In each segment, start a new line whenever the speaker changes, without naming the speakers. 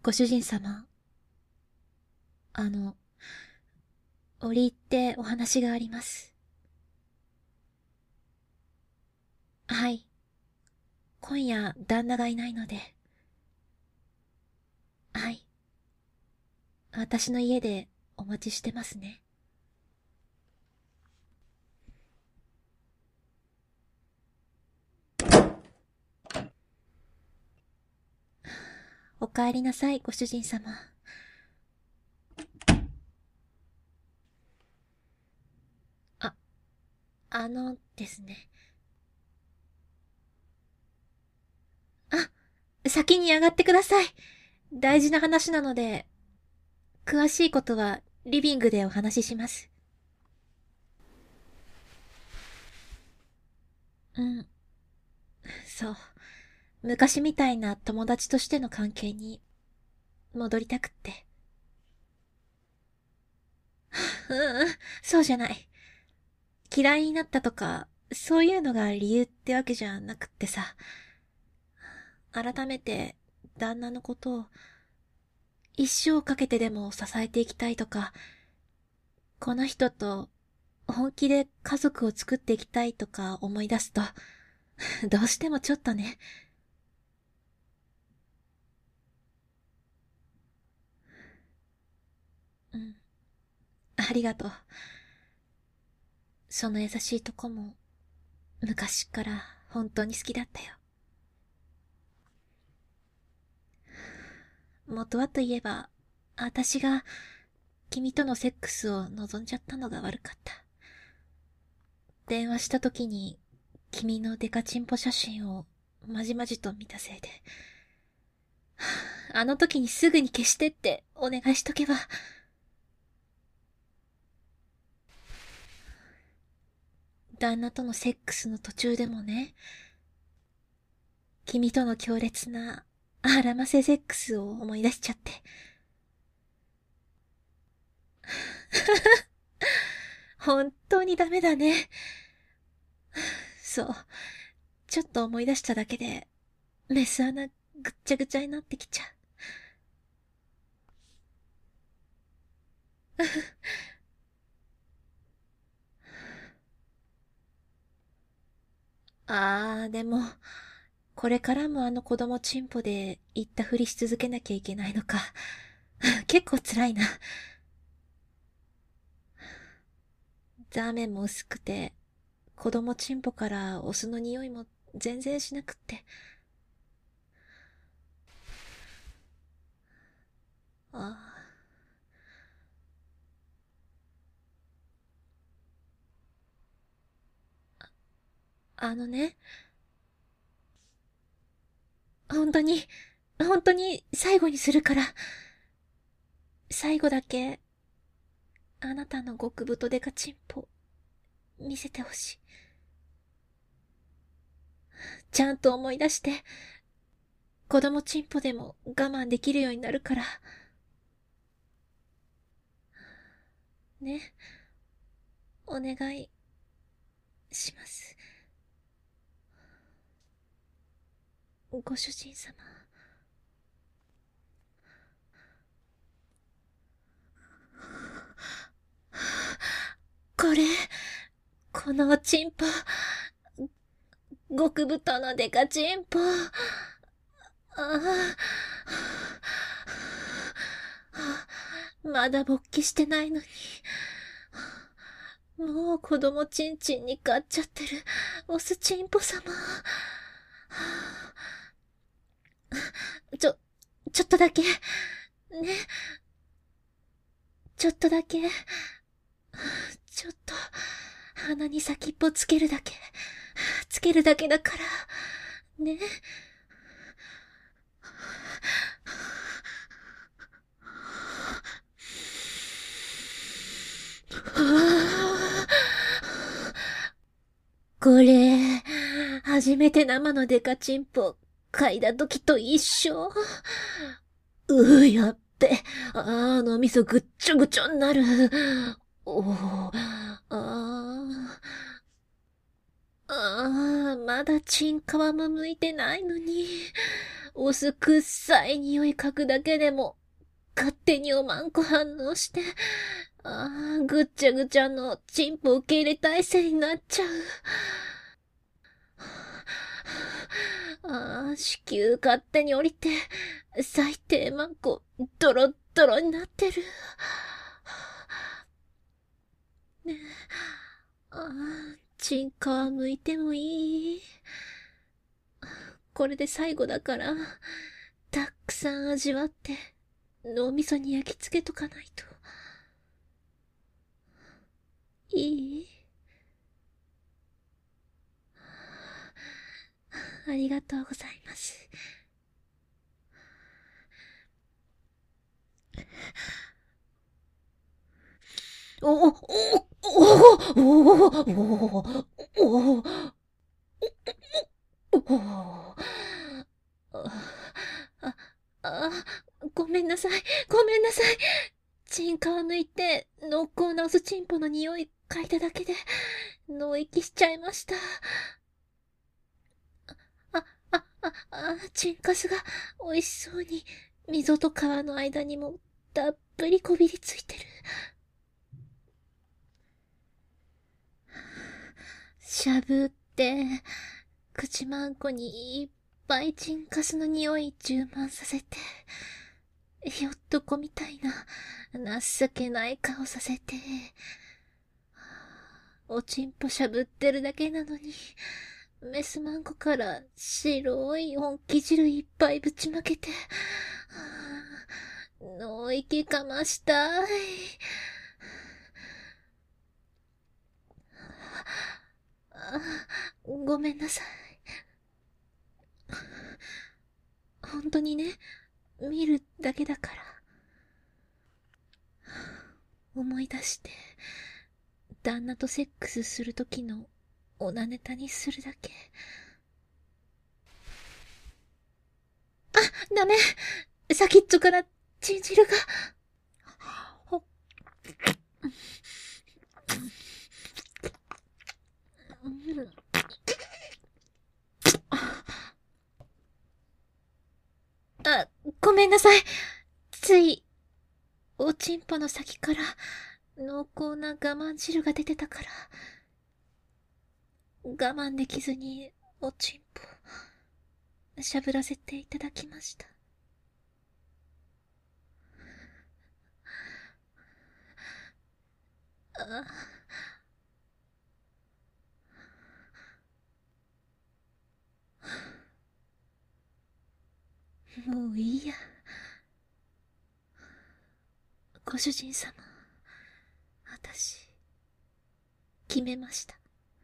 ご主人様。あの、折り入ってお話があります。はい。今夜、旦那がいないので。はい。私の家でお待ちしてますね。お帰りなさい、ご主人様。あ、ですね。先に上がってください。大事な話なので、詳しいことはリビングでお話しします。うん、そう。昔みたいな友達としての関係に戻りたくって。うん、そうじゃない。嫌いになったとか、そういうのが理由ってわけじゃなくってさ。改めて、旦那のことを、一生かけてでも支えていきたいとか、この人と、本気で家族を作っていきたいとか思い出すと、どうしてもちょっとね。うん。ありがとう。その優しいとこも、昔から本当に好きだったよ。元はといえば、私が君とのセックスを望んじゃったのが悪かった。電話した時に、君のデカチンポ写真をまじまじと見たせいで。あの時にすぐに消してってお願いしとけば。旦那とのセックスの途中でもね、君との強烈な荒ませセックスを思い出しちゃって。本当にダメだね。そう。ちょっと思い出しただけで、メス穴ぐっちゃぐちゃになってきちゃう。でも、これからもあの子供チンポで言ったふりし続けなきゃいけないのか。結構辛いな。ザーメンも薄くて、子供チンポからお酢の匂いも全然しなくって。ああのね、本当に、本当に最後にするから、最後だけ、あなたの極太デカチンポ、見せてほしい。ちゃんと思い出して、子供チンポでも我慢できるようになるから。ね、お願いします。ご主人様。これ、このチンポ、極太のデカチンポ。あまだ勃起してないのに。もう子供チンチンに勝っちゃってる、オスチンポ様。ちょ、ちょっとだけ、ね、ちょっとだけ、ちょっと、鼻に先っぽつけるだけだから、ね。これ、初めて生のデカチンポ嗅いだ時と一緒。やっべ。脳みそぐっちょぐちょになる。おー、まだチン皮も剥いてないのに。 お酢くっさい匂い嗅ぐだけでも、勝手におまんこ反応して、ぐっちゃぐちゃのチンポ受け入れ体制になっちゃう。子宮勝手に降りて、最低まんこ、ドロッドロになってる。ねえ、チン皮剥いてもいい？これで最後だから、たくさん味わって、脳みそに焼き付けとかないと。いい？ありがとうございます。お、お、お、お、お、お、お、お、ごめんなさい、ごめんなさい。チン皮抜いて、濃厚なお酢チンポの匂い嗅いだだけで、脳息しちゃいました。チンカスが美味しそうに、溝と皮の間にもたっぷりこびりついてる。しゃぶって、口まんこにいっぱいチンカスの匂い充満させて、ひょっとこみたいな情けない顔させて、おちんぽしゃぶってるだけなのに、メスマンコから白い本気汁いっぱいぶちまけて、脳息かましたい。ごめんなさい。本当にね、見るだけだから。思い出して、旦那とセックスするときのオナネタにするだけ。ダメ。先っちょからチン汁が。ごめんなさい。つい、おちんぽの先から濃厚な我慢汁が出てたから、我慢できずにおちんぽ、しゃぶらせていただきました。もういいや。ご主人様、私、決めました。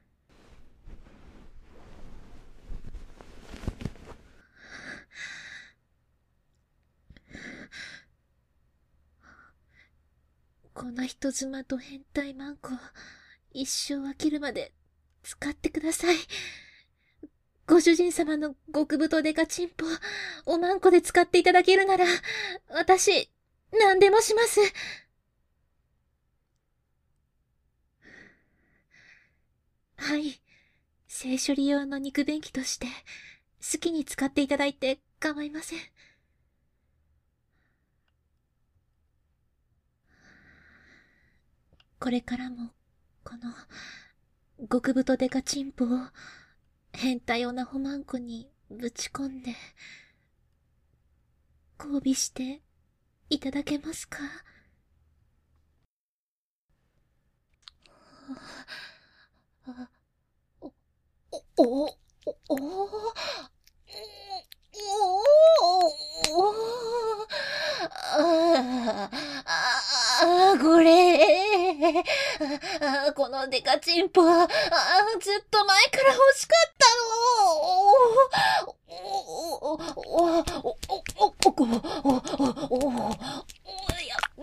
この人妻と変態マンコ、一生飽きるまで使ってください。ご主人様の極太デカチンポ、おまんこで使っていただけるなら、私、何でもします。はい。性処理用の肉便器として、好きに使っていただいて構いません。これからも、この、極太デカチンポを、変態オナホマンコにぶち込んで、交尾していただけますか？お、お、お、お、これ、このデカチンポ、ずっと前から欲しかったの。やって、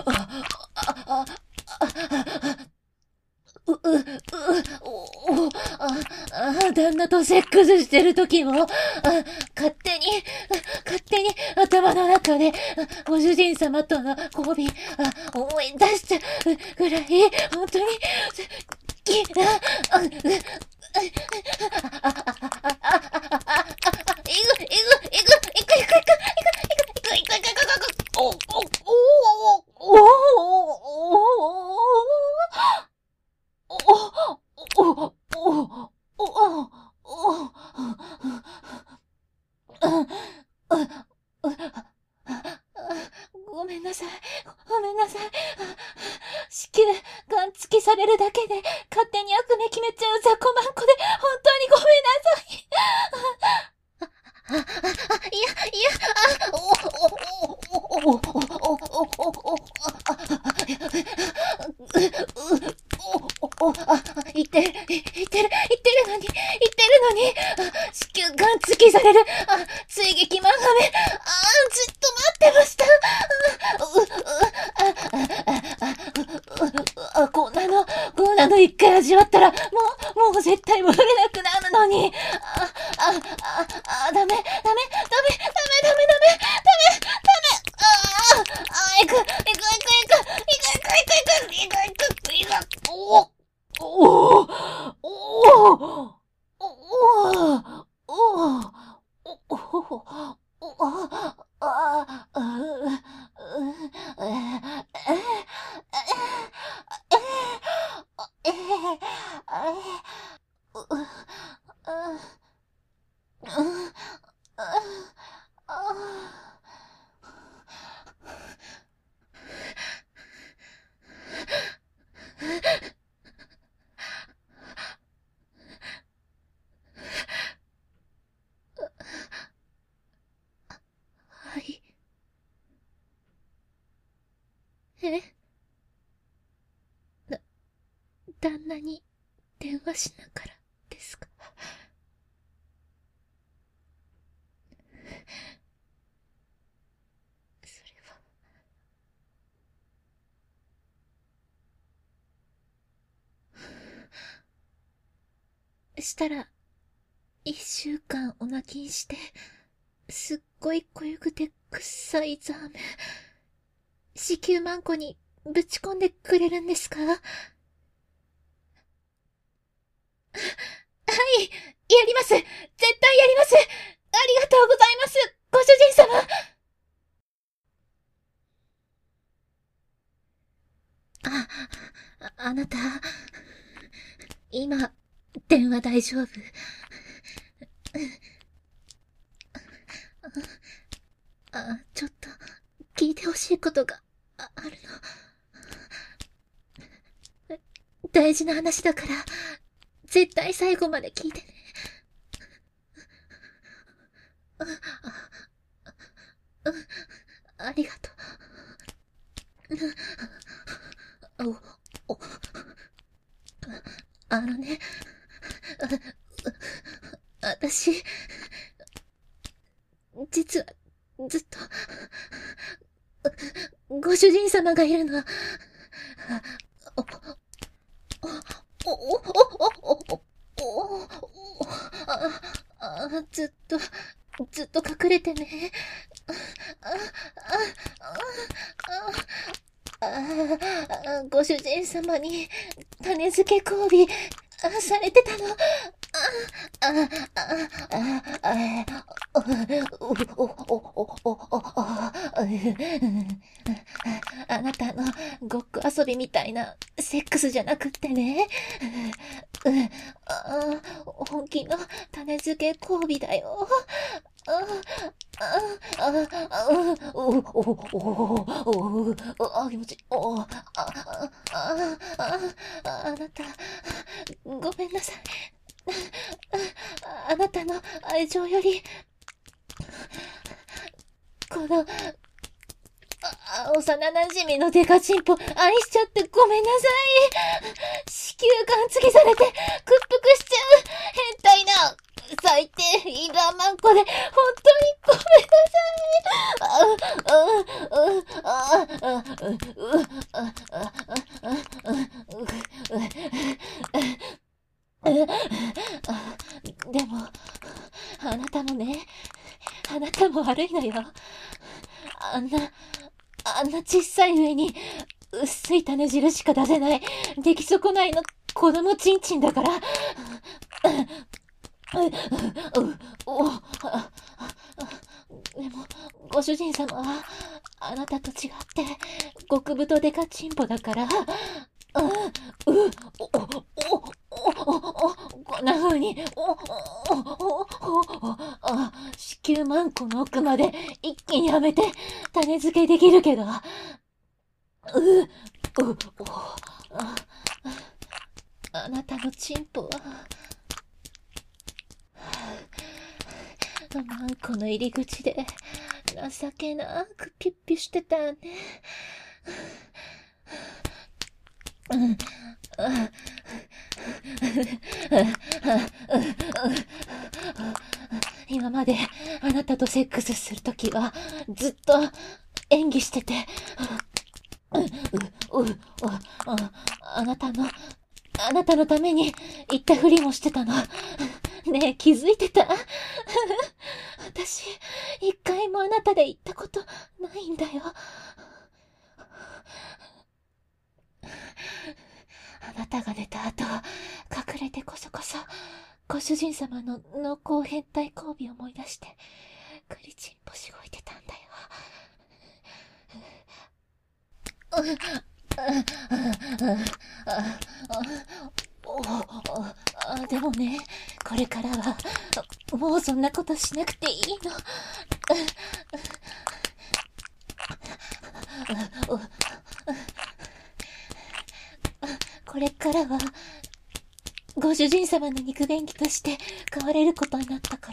旦那とセックスしてる時も、勝手に頭の中で、ご主人様との交尾、思い出しちゃうぐらい、本当に、好きな、いぐ、 子宮、ガン付きされるだけで、勝手に悪名決めちゃう雑魚マンコで、本当にごめんなさい。言ってるのに、子宮がん付きされる。追撃漫画め。ずっと待ってました。こんなの一回味わったら、もう絶対戻れなくなるのに。ダメ。はい。旦那に電話しながらですか？それは。したら、1週間お泣きして、すっごい濃ゆくて臭いザーメン、子宮マンコにぶち込んでくれるんですか？はい、やります。絶対やります。ありがとうございます、ご主人様。あなた、今、電話大丈夫？ちょっと、聞いてほしいことがあるの。大事な話だから、絶対最後まで聞いてね。ありがとう。あのね、私、実は、ずっと、ご主人様がいるの。ずっと隠れてね。ご主人様に種付け交尾されてたの。あなたのごっこ遊びみたいなセックスじゃなくってね。本気の種付け交尾だよ。気持ちいい。あなた、ごめんなさい。あなたの愛情より、この、幼馴染のデカチンポ愛しちゃってごめんなさい。子宮がん付きされて屈服しちゃう変態な最低イラーマンコで本当にごめんなさい。でも、あなたもね、あなたも悪いのよ。あんな小さい上に、薄い種汁しか出せない、出来損ないの子供ちんちんだから。でも、ご主人様は、あなたと違って、極太デカチンポだから、こんな風に、子宮マンコの奥まで一気にはめて種付けできるけど、 お、あ、あなたのチンポは、マンコの入り口で、情けなくピュッピュしてたね。今まであなたとセックスするときはずっと演技してて、あなたの、あなたのために言ったふりもしてたの。ねえ、気づいてた？私、一回もあなたで言ったことないんだよ。あなたが出た後、隠れてこそこそ、ご主人様の濃厚変態交尾を思い出して、クリチンポしごいてたんだよ。でもね、これからは、もうそんなことしなくていいの。これからは、ご主人様の肉便器として飼われることになったから、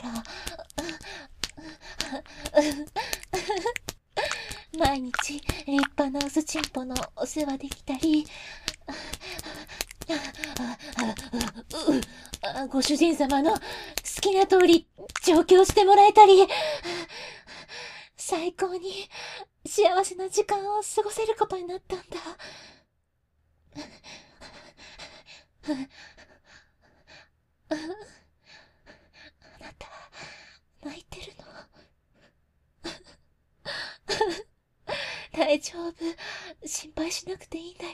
毎日立派なオスチンポのお世話できたり、ご主人様の好きな通り調教してもらえたり、最高に幸せな時間を過ごせることになったんだ。あなた、泣いてるの？大丈夫。心配しなくていいんだよ。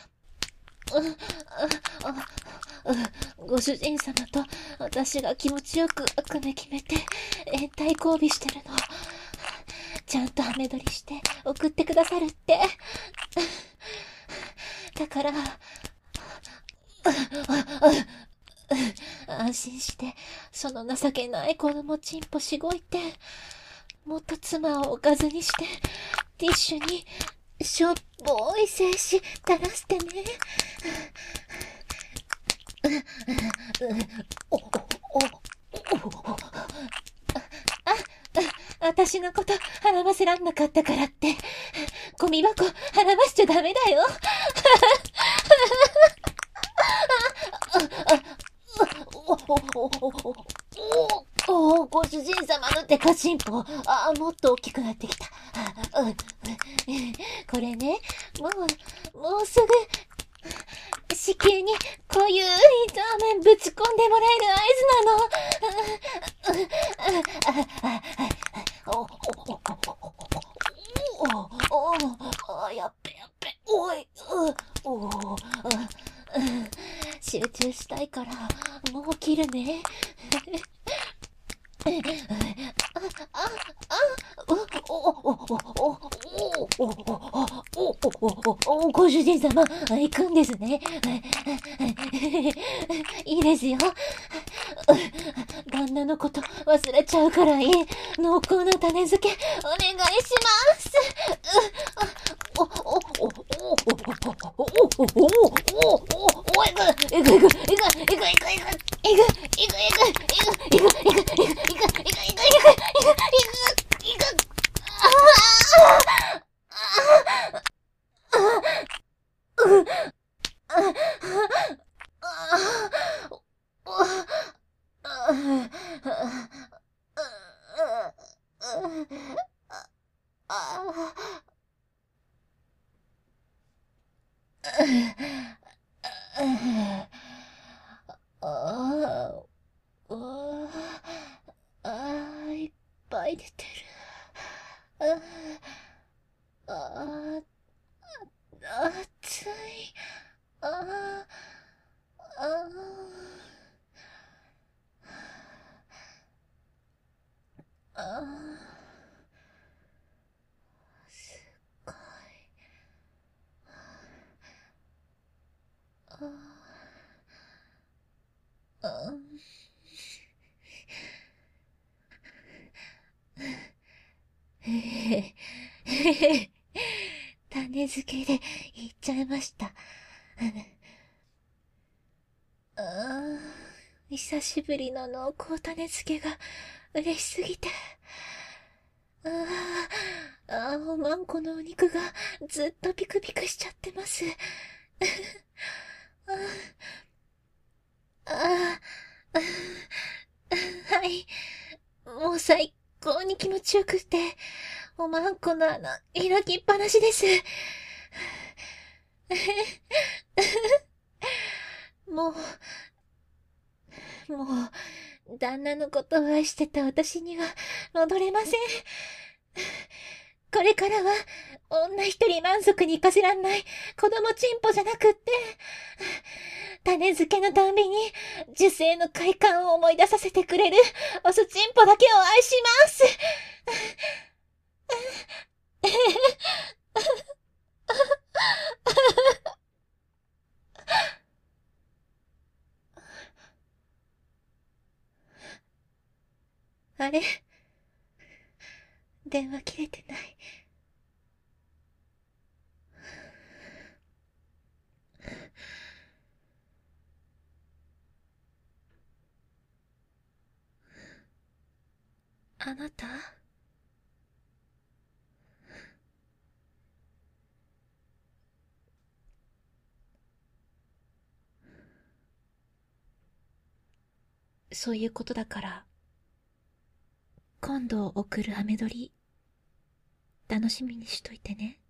ご主人様と私が気持ちよくくね決めて変態交尾してるの。ちゃんとハメ撮りして送ってくださるって。だから、安心してその情けない子供チンポしごいて、もっと妻をおかずにしてティッシュにしょっぽい精子垂らしてね。私のこと払わせらんなかったからって、ゴミ箱払わしちゃダメだよ。ご主人様のデカチンポ、もっと大きくなってきた。これね、もうすぐ、子宮にこういうラーメンぶち込んでもらえる合図なの。やっべ。おい、集中したいから、もう切るね。ご主人様、行くんですね。いいですよ。旦那のこと忘れちゃうくらい、濃厚な種付け、お願いします。いっぱい出てる。暑い。すっごい。へへへへ。種種付けで言っちゃいました。久しぶりの濃厚種付けが嬉しすぎて。おまんこのお肉がずっとピクピクしちゃってます。はい。もう最高に気持ちよくって、おまんこの開きっぱなしです。も旦那のことを愛してた私には戻れません。これからは、女一人満足に行かせらんない子供チンポじゃなくって、種付けのたんびに、受精の快感を思い出させてくれる、オスチンポだけを愛します。あれ？電話切れてない。あなた？そういうことだから、今度送る飴取り、楽しみにしといてね。